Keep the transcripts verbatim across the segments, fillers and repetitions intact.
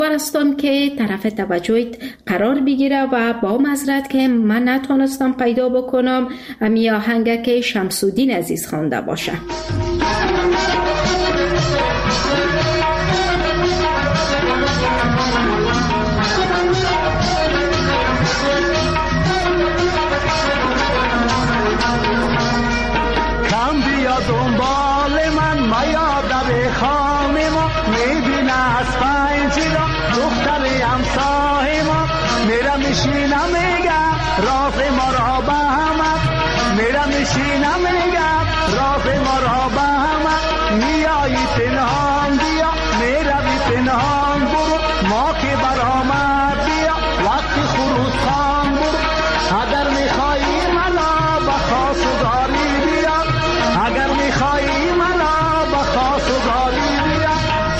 هستم که طرف توجهت قرار بگیره و با معذرت که من نتونستم پیدا بکنم امی آهنگ که شمس‌الدین عزیز خوانده باشه. کم بیا دنبال من میا در خانه ما، میبینه از پنجره دختر همسایه ما، میرم میشینم میگه راز ما را به همه، میرم میشینم میگه راز ما را به همه، میایی پنهان بیا میروی پنهان برو، ما که برآمد بیا وقتی خروس خان برو، اگر میخوایی منو به خواستگاری بیا، اگر میخوایی منو به خواستگاری بیا.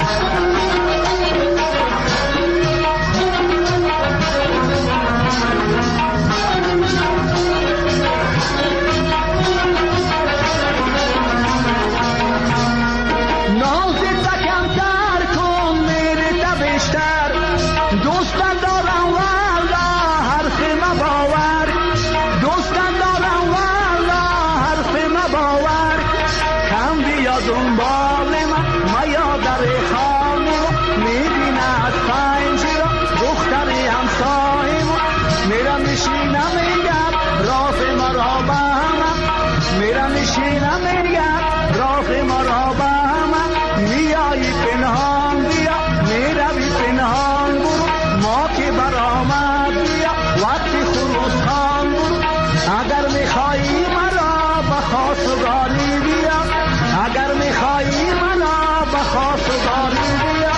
نازت کمتر کن میره بیشتر، دوستان دارم والا حرف ما باور، دوستان دارم والا حرف ما باور، کم بیا دنبال من میا در خانه میبینه از پنجره دختر همسایه ما، میرم میشینم میگم راز ما را به همه، میرم میشینم میگم راز ما را به همه، میایی پنهان بیا میروی پنهان برو، ما که برآمد بیا وقتی خروس خان برو، اگر میخوایی مرا به خواستگاری بیا، اگر میخوایی مرا به خواستگاری بیا.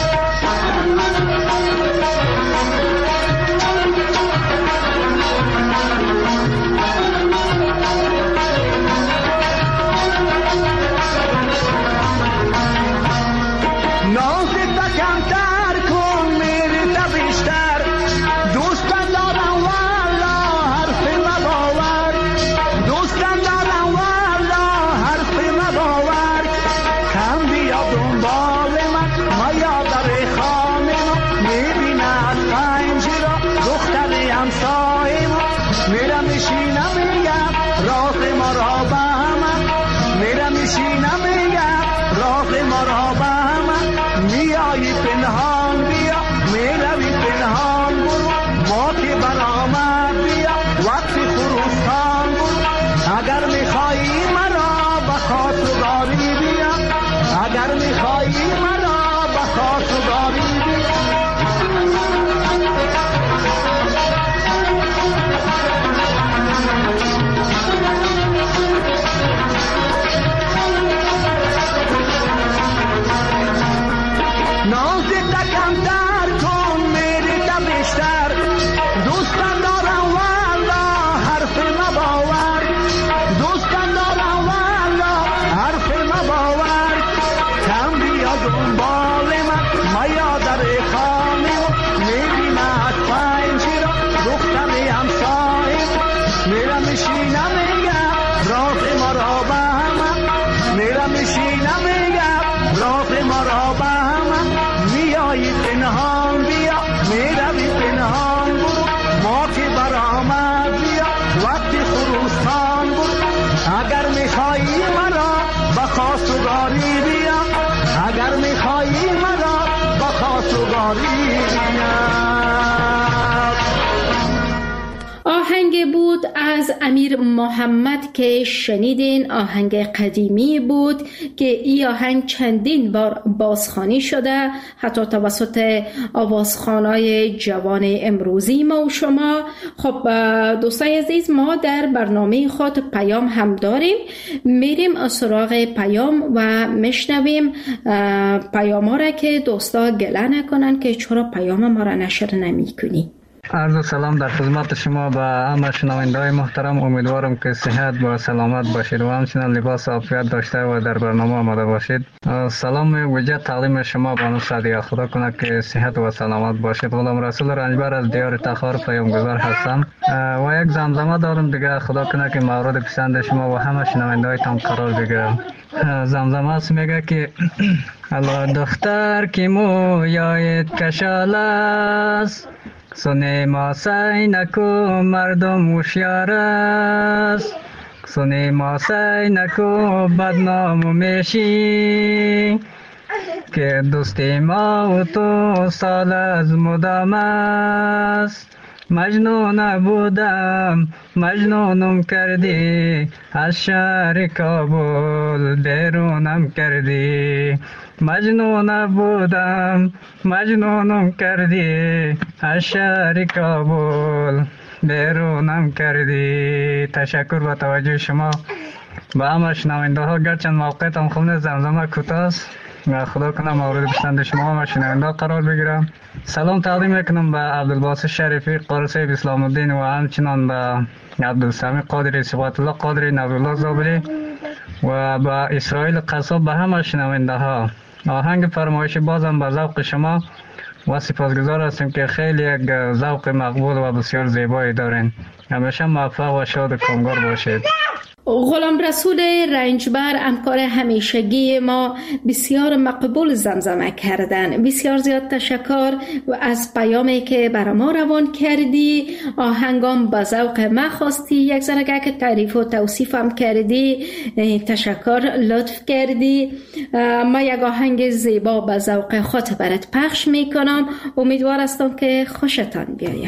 نازت کمتر کن میره بیشتر، دوستان دارم والا حرف ما باور، دوستان دارم والا حرف ما باور، کم بیا دنبال من میا در خانه ما، میبینه از پنجره دختر همسایه ما، میرم میشینم میگم راز ما را به همه، میرم میشینم میگم راز ما را به همه، میایی پنهان بیا میروی پنهان برو، ما که برآمد بیا وقتی خروس خان برو، اگر میخوایی مرا به خواستگاری بیا، اگر میخوایی مرا به خواستگاری بیا. نازت کمتر کن میره بیشتر، دوستان دارم والا حرف ما باور، دوستان دارم والا حرف ما باور، کم بیا دنبال من میا در خانه میبینه از پنجره دختر همسایه، میرم میشینم میگم راز ما را به همه، میرم میشینم میگم راز ما را به همه، میایی پنهان بیا میروی پنهان برو، ما که برآمد بیا وقتی خروس خان برو، اگر میخوایی مرا به خواستگاری بیا، اگر میخوایی مرا به خواستگاری بیا. آهنگ بود از امیر محمد که شنیدین، آهنگ قدیمی بود که این آهنگ چندین بار بازخوانی شده، حتی توسط آوازخوانای جوان امروزی ما و شما. خب دوستای عزیز، ما در برنامه خود پیام هم داریم، میریم سراغ پیام و میشنویم پیام ها را که دوستا گله نکنن که چرا پیام ما را نشر نمی کنی. عرض سلام در خدمت شما و همه شنونده‌های محترم. امیدوارم که صحت و سلامت باشید و همچنین لباس عافیت داشته و در برنامه آماده باشید. سلام ویژه تقدیم شما بانو صادقه، خدا کنه که صحت و سلامت باشید. غلام رسول رنجبر از دیار تخار پیامگذار هستم و یک زمزمه دارم دیگه، خدا کنه که مورد پسند شما و همه شنونده‌هایتان قرار بگیره. زمزمه است، میگه که الا دختر که مویایت کشال است، سنیما سعی نکو مردم هوشیار است، سنیما سعی نکو بدنام میشی، که دوستی ما و تو سال از مدام است. مجنون بودم مجنونم کردی، از شهر کابل بیرونم کردی. مجنون بودم مجنونم کردی، از شهر کابل بیرونم کردی. تشکر با توجه شما. با همه شنونده ها، گرچند موقعیتم خونه زمزمه کوتاه است و خدا کنه مورد پسند شما و شنونده قرار بگیرم. سلام تقدیم میکنم به عبدالباسط شریفی قاری صاحب اسلام الدین و همچنان به عبدالسمی قادری، صفات الله قادری، نبی‌الله زابری و به اسرائیل قصاب. به همه شنونده ها آهنگ فرمایشی بازم به ذوق شما و سپاسگزار هستیم که خیلی یک ذوق مقبول و بسیار زیبایی دارین. همیشه موفق و شاد و کامگار باشید. غلام رسول رنجبر همکار همیشگی ما بسیار مقبول زمزمه کردن. بسیار زیاد تشکر و از پیامی که برای ما روان کردی. آهنگام با ذوق ما خواستی، یک ذره که تعریف و توصیفم کردی. تشکر، لطف کردی. ما یک آهنگ زیبا با ذوق خود برات پخش میکنم. امیدوار هستم که خوشتان بیاید.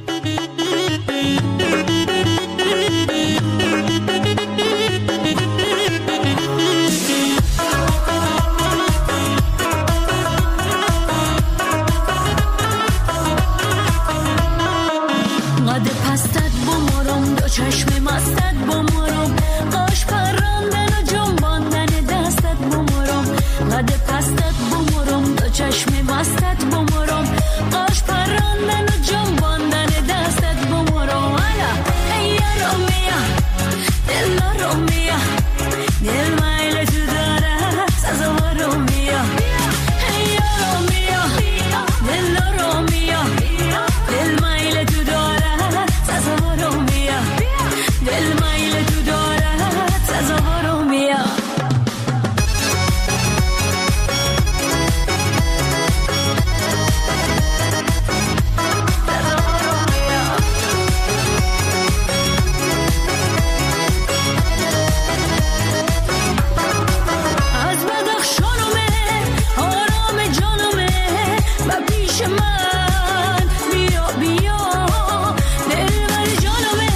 چشم مستت بمرم، قاش پراندن و جنباندن دستت بمرم. قد پستت بمرم، دو چشم مستت بمرم، قاش پراندن و جنباندن دستت بمرم. الا ای رومیا دل رومیا، دل مایل تو داره سازا رومیا. ای رومیا دل رومیا، دل مایل تو داره سازا رومیا. دل مایل تو دارد تظاهر میا. از بدخشانمه آرام جانمه و پیش من بیا بیا. دلبر جانمه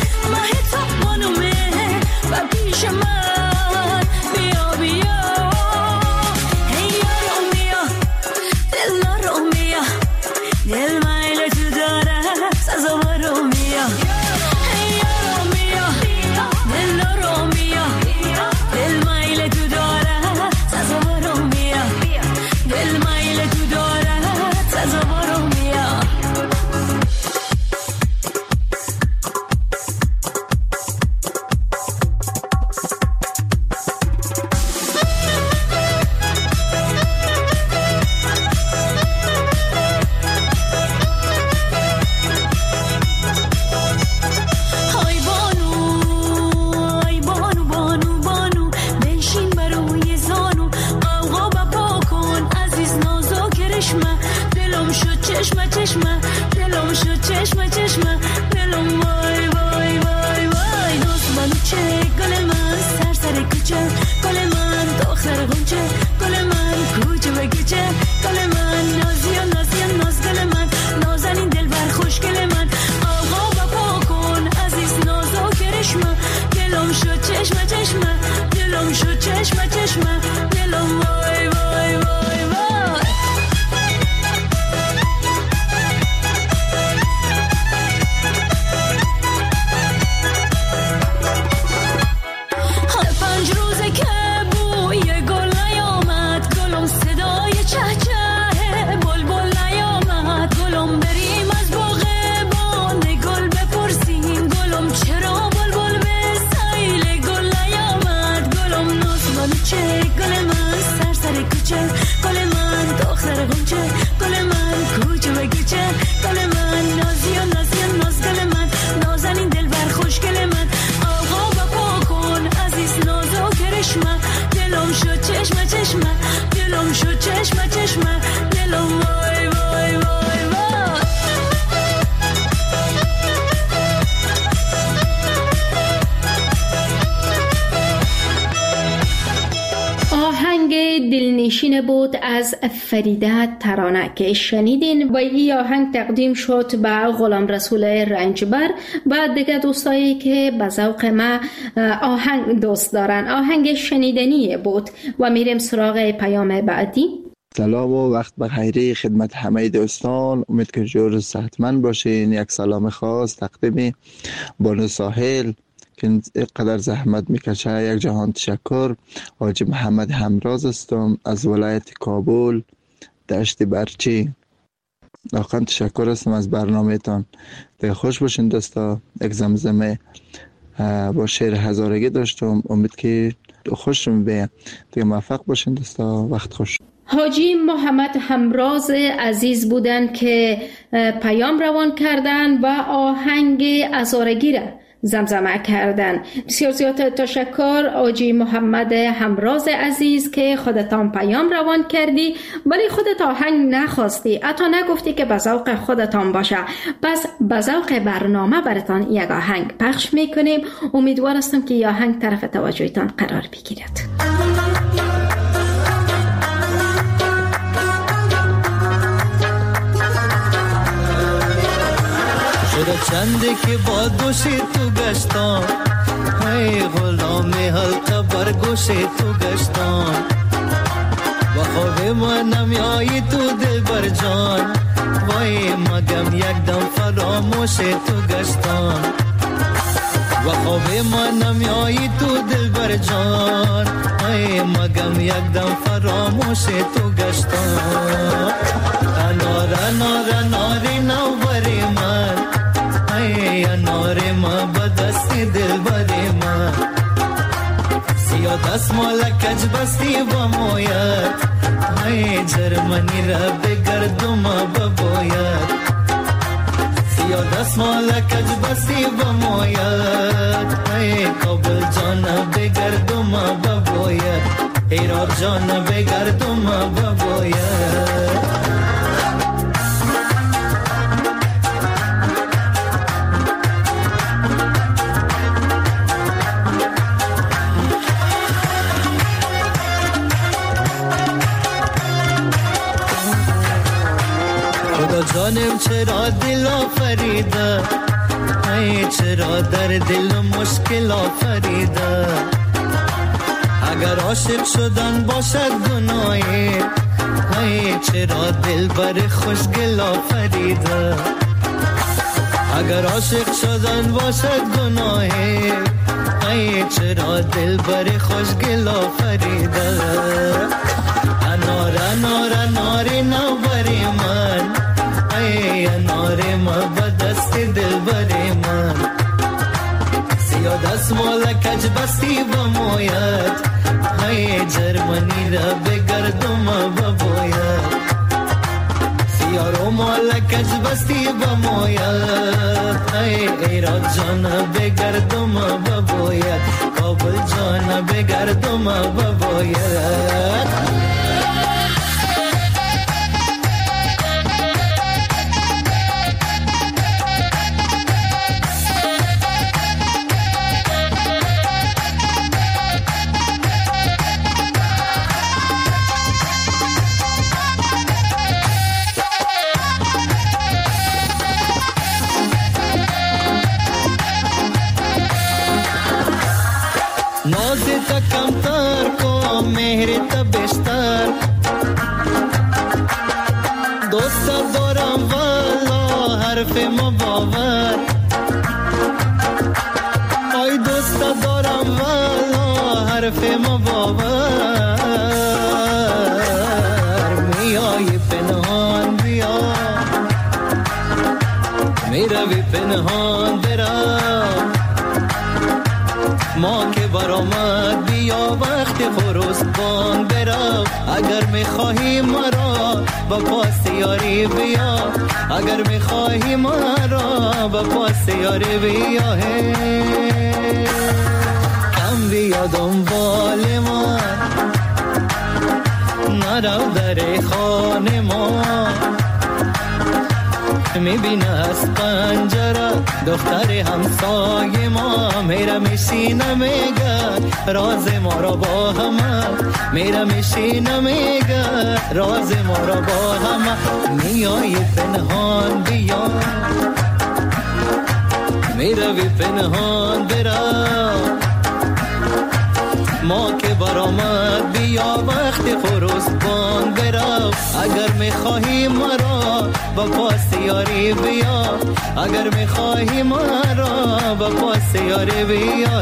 و پیش من بیا بیا. ای رومیا دل رومیا، دل مایل تو داره سازا رومیا. ای رومیا دل رومیا، دل مایل تو داره سازا رومیا. دل مایل تو داره سازا رومیا. پنج روزه که قدیمی بود از فریده ترانه که شنیدین و این آهنگ تقدیم شد به غلام رسول رنجبر و دیگه دوستایی که به ذوق ما آهنگ دوست دارن. آهنگ شنیدنی بود و میریم سراغ پیام بعدی. سلام و وقت بخیر خدمت همه دوستان، امید که جور و صحتمند باشین. یک سلام خاص تقدیم بانو ساحل که اینقدر زحمت میکشه. یک جهان تشکر. حاجی محمد همراز هستم از ولایت کابل دشت برچی. واقعا تشکر هستم از برنامه تان. دیگه خوش باشین دوستا. یک زمزمه با شعر هزارگی داشتم، امید که خوشم بیه. دیگه موفق باشین دوستا. وقت خوش. حاجی محمد همراز عزیز بودن که پیام روان کردن و آهنگ هزارگی را زمزمه کردن. بسیار زیاد تشکر حاجی محمد همراز عزیز که خودتان پیام روان کردی ولی خودت آهنگ نخواستی، حتی نگفتی که به ذوق خودتان باشه. پس به ذوق برنامه براتان یک آهنگ پخش میکنیم. امیدوار هستم که این آهنگ طرف توجهتان قرار بگیرد. شده چنده که با دوش تو گشتم، ای غلام حلقه بر گوش تو گشتم. با خواب من نمیایی تو دل بر جان، وای مگم یک دم فراموش تو گشتم. با خواب من نمیایی تو دل بر جان، ای مگم یک دم فراموش تو گشتم. انار انار اناری نو بری من، ای انار ما بدستی دل بری من. سیا دست مال کج بستی با مویت، ای جرمنی را بگردم ببوید. سیا دست مال کج بستی با مویت، ای کابل جان بگردم ببوید. ایران جان بگردم ببوید. جانم چرا دل آفریده، ای چرا در دل مشکل آفریده. اگر عاشق شدن باشد گناهی، ای چرا دل بر خوشگل آفریده. اگر عاشق شدن باشد گناهی، ای چرا دل بر خوشگل آفریده. انار انار اناری نو بری من، ای انار ما بدست دل بری من. سیا دست مال کج بستی با مویت، ای جرمنی را بگردم ببوید. سیا رو مال کج بستی با مویت، ای ایران جان بگردم ببوید. کابل جان بگردم ببوید. کمتر کو مهر تبشتر، دوست دارم والا حرف ما باور. آی دوست دارم والا حرف ما باور. میای پنهان بیا، میروی پنهان برا. ما که برآمد بیا وقت خروسبان برا. اگر میخواهی مرا با پاس یاری بیا، اگر میخواهی مرا با پاس یاری بیا. کم بیا دنبال ما، نرو در خانه ما. میبینه از پنجره دختر همسایه ما میره میشینه میگه راز ما را با همه میره میشینه میگه راز ما را با همه میای پنهان بیا میره بی پنهان برا ما که برآمد بیا وقتی خروسبان برا اگر میخواهی مرا با پاس یاری بیا اگر میخواهی مرا با پاس یاری بیا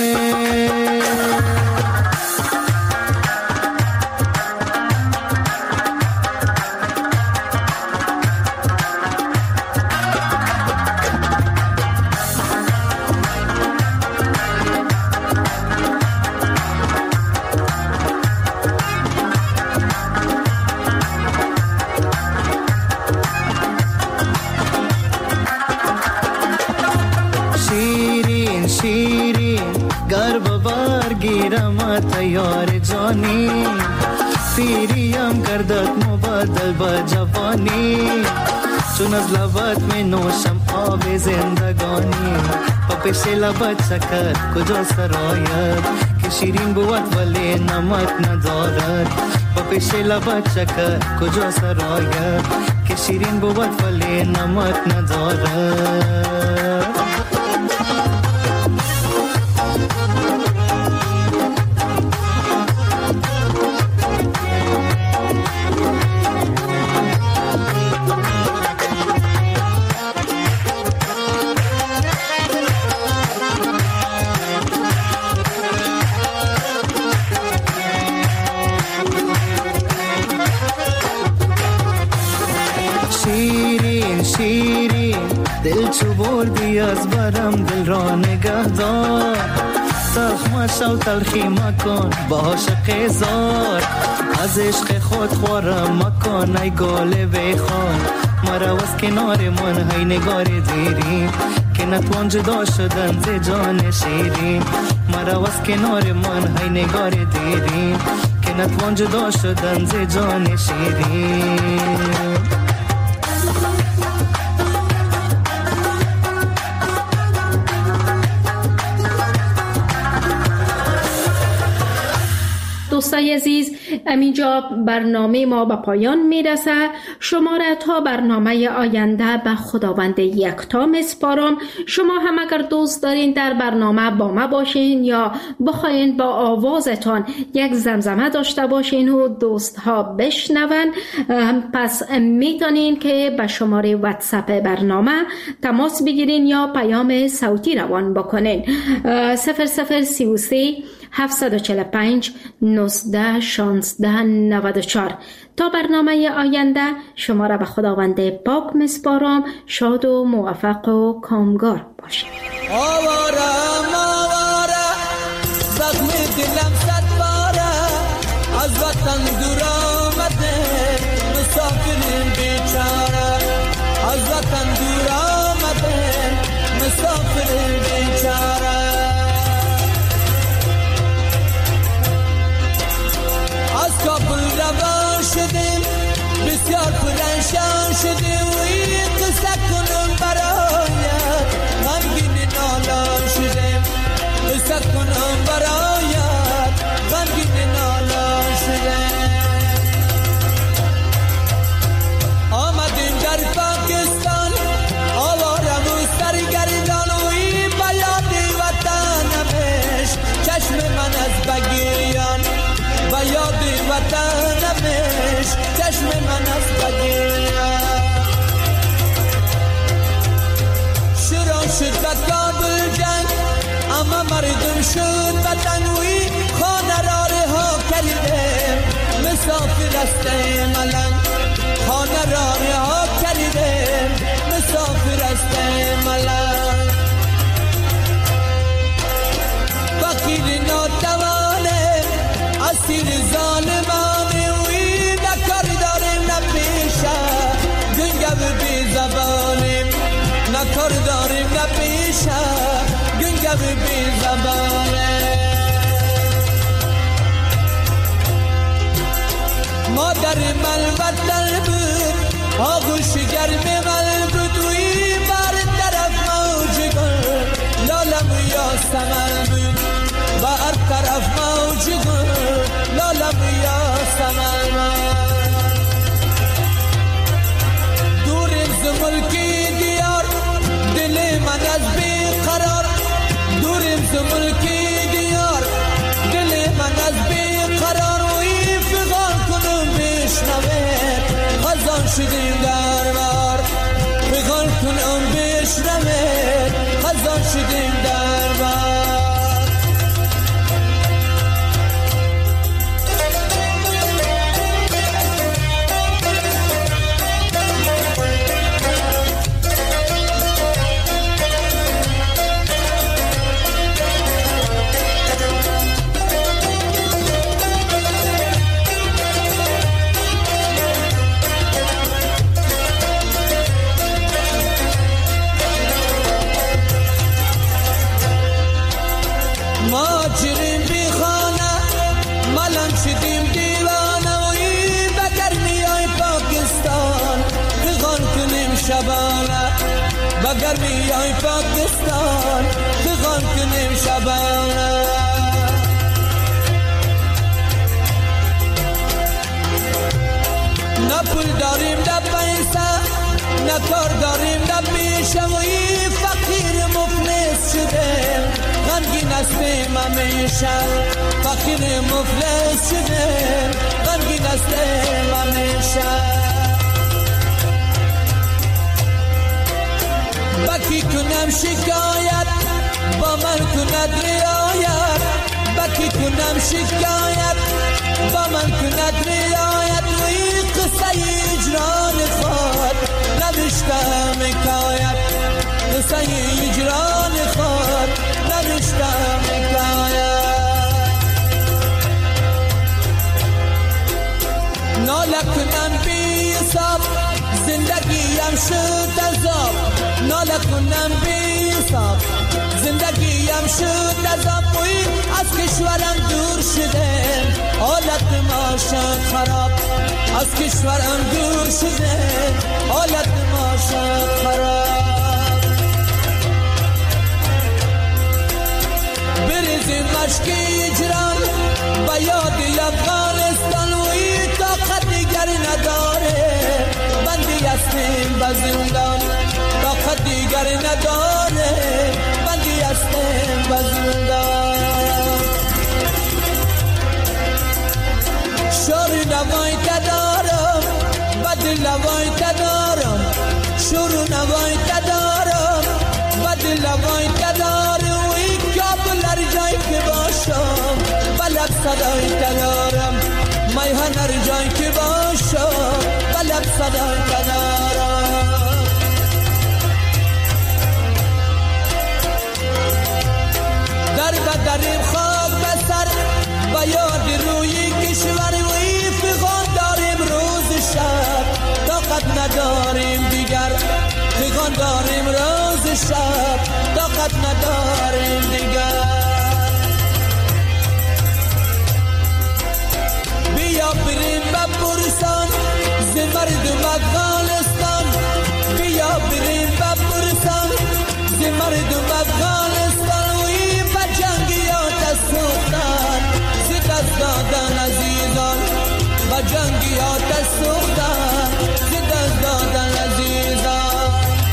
تیار جانی پیریم گردد مبادل با جوانی چون از لبت می نوشم آب زندگانی پا پیش لبت شکر کجا سرایت که شیرین بود ولی نمک ندارد پا پیش لبت شکر کجا سرایت که شیرین بود ولی نمک ندارد دل چو بردی از برم دل را نگه دار تخمش و تلخی مکن با عاشق زار از عشق خود خورم مکن ای گل بخوان مرا از کنار من های نگار دیری که نتوان جدا شدن ز جان شیرین مرا از کنار من های نگار دیری که نتوان جدا شدن ز جان شیرین دوستای عزیز، همینجا برنامه ما به پایان میرسه. شما را تا برنامه آینده به خداوند یکتا میسپارم. شما هم اگر دوست دارین در برنامه با ما باشین یا بخواین با آوازتان یک زمزمه داشته باشین و دوست ها بشنون، پس میتونین که به شماره واتساپ برنامه تماس بگیرین یا پیام صوتی روان بکنین. صفر صفر سی و سه هفتصد و چهل و پنج نوزده شانزده نود و چهار. تا برنامه آینده شما را به خداوند پاک میسپارم. شاد و موفق و کامگار باشید. آوارم آوارم زخم دلم صد باره از وطن دور آمده مسافر بیچاره از وطن دور آمده مسافر بیچاره از کابل روان شدیم بسیار پرنشان شدیم و این قصه کنم برایت غمگین نالان شدیم قصه کنم برایت غمگین نالان شدیم آمدیم در پاکستان آوارم و سرگردان و این بیاد وطنمش چشم من از بگیان و یاد وطنمش چشم من از بگیرم شروع شد و کابل جنگ اما مردم شد وطنوی خانه را رها کردیم مسافر است ملنگ خانه را رها کردیم مسافر است ملنگ فقیر ناتوانه اسیر ظالمانه وی نکار داریم نپیشه گنگو بی زبانیم نکار داریم نپیشه گنگو بی زبانه مادر ملوت در بود آغوش گرم مل بود عزیز و ملکی دیار دل من از بیقرار و فغان کنم بشنوه خزان شدیم در بار فغان کنم بشنوه خزان شدیم در بار ماجرین بی خانه ملم شدیم دیوانه و این بگرمی های پاکستان فغان کنیم شبانه بگرمی های پاکستان فغان کنیم شبانه نه پول داریم نه پیسه نه کار داریم نه پیشه و این فقیر مفلس شدیم غمگین هستیم همیشه فقیر مفلس شدیم غمگین هستیم همیشه بکی کنم شکایت با من کند رعایت بکی کنم شکایت با من کند رعایت و این قصه اجران خود نوشتم حکایت قصه اجران خود نوشتم حکایت ناله کنم بی حساب زندگیم شد عذاب ناله کنم بی حساب زندگیم شد عذاب از کشورم دور شدم حالت ما شد خراب از کشورم دور شدم حالت ما شد خراب بریزیم مشکی اجران با یادی افغانستان و این طاقت دیگر نداره بندی هستیم به زندان طاقت دیگر نداره بندی هستیم به زندان شور نوای تدارم بدل نوای تدارم شور نوای تدارم بدل نوای تدارم کابل هر جای که باشم بلب صدای تدارم میهن هر جای که باشم بلب صدای تدارم در بدریم خاک بسر و یاد روی کشور و فغان داریم روز شب طاقت نداریم دیگر فغان داریم روز شب طاقت نداریم دیگر بیا بریم به برسان ز مردم افغانستان بیا بریم به برسان ز مردم افغانستان و این به جنگیات سوختن ز دست دادن عزیزان به جنگیات سوختن ز دست دادن عزیزان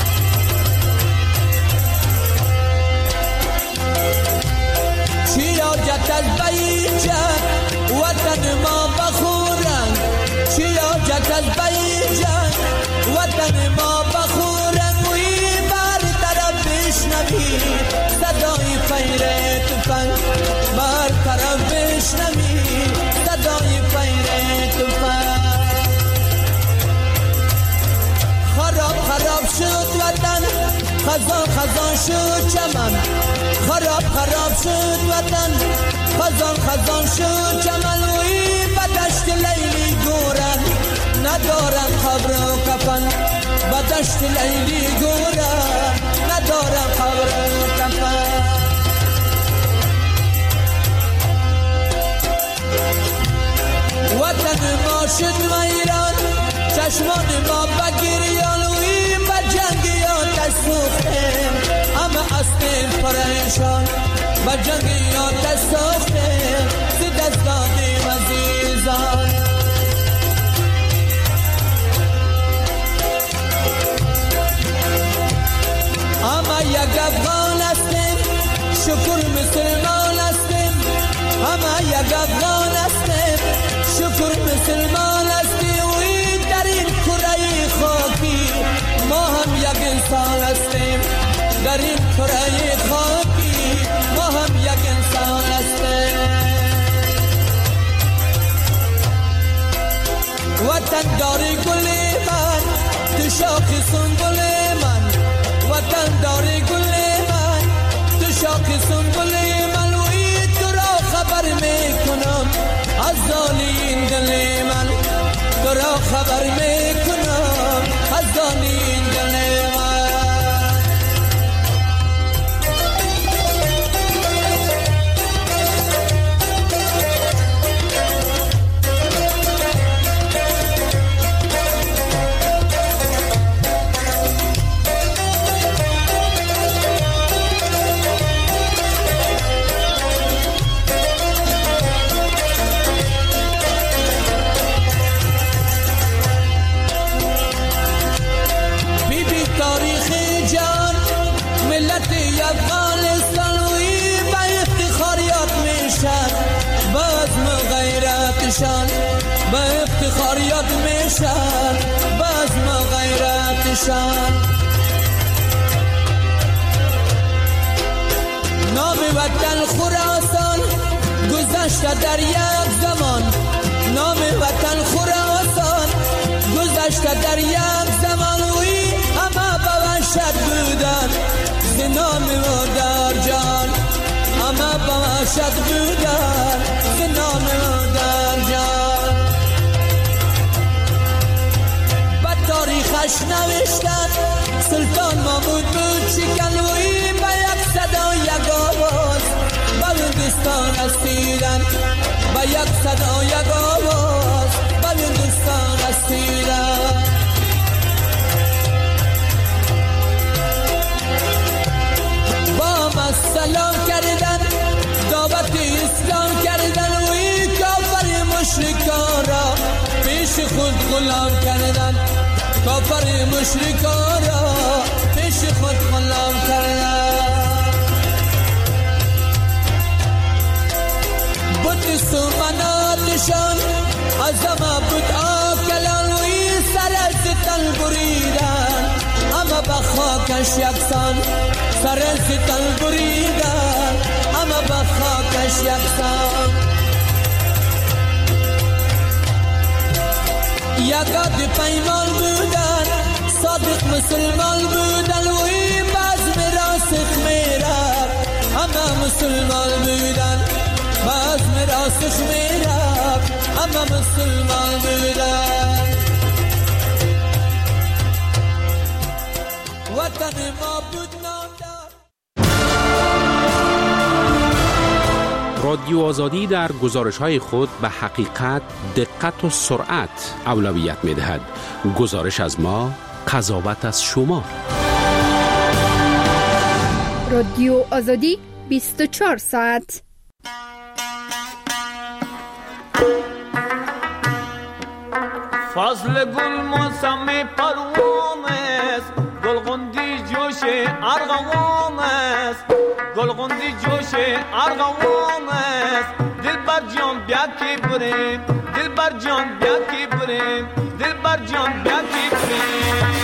چی حاجت از بیجت وطن ما بخورن چی حاجت از بیجت وطن ما بخورن و این بر طرف بشنوی صدای فیر تفنگ بر طرف بشنوی صدای فیر تفنگ خراب خراب شد وطن خزان خزان شد چمن خراب خراب شد وطن خزان خزان شد چمن و این به دشت لیلی گورن ندارن قبر و کفن به دشت لیلی گورن ندارن قبر و کفن وطن ما شد ویران چشمان ما بگیریان و این به جنگیات سوختیم همه هستیم پریشان به جنگیات سوختیم ز دست دادیم عزیزان همه یک افغان هستیم شکر مسلمان هستیم، همه یک افغان هستیم. شکر مسلمان هستیم و در این کره خاکی ما هم یک انسان هستیم. در این کره خاکی ما هم یک انسان هستیم. وطن داری گل من، تو شاخ سنبل من. وطن داری گل من، تو شاخ سنبل من. و این تو را خبر میکنم از دانی دل من. تو را خبر میکنم از دانی دل من. با افتخار یاد میشن باز ما غیرتشان. نام وطن خراسان گذشته در یک زمان. نام وطن خراسان گذشته در یک زمان. وی همه بوشت بودن ز نام و در جان. همه بوشت بودن ز نام و در جان. تاریخش نوشتن سلطان محمود بود شکنوی با یک صدا یک آواز بلندستان رسیدن. با یک صدا یک آواز بلندستان رسیدن. با ما سلام کردن دعوت اسلام کردن. وی کافر مشرکان را پیش خود غلام کردن. کافر مشرکان را پیش خود غلام کردن. بت سومناتشان از همه بت آکلان. و این سر از تن بریدن همه به خاکش یکسان. سر از تن بریدن همه به خاکش یکسان. یکاد پیمان بودن صادق مسلمان بودن. و این باز راسخ میرد همه مسلمان بودن. باز راسخ میرد همه مسلمان بودن. وطن ما بود نامدار. رادیو آزادی در گزارش‌های خود به حقیقت، دقت و سرعت اولویت می‌دهد. گزارش از ما، قضاوت از شما. رادیو آزادی بیست و چهار ساعت. فصل گل موسم پروان است، گلغندی جوش ارغوان است. گلغندی جوش ارغوان است. دل بر جان بیا کی بریم، دل بر جان بیا کی بریم، دل بر جان بیا کی بریم.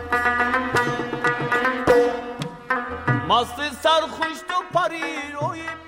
مست سر خوش تو پری روی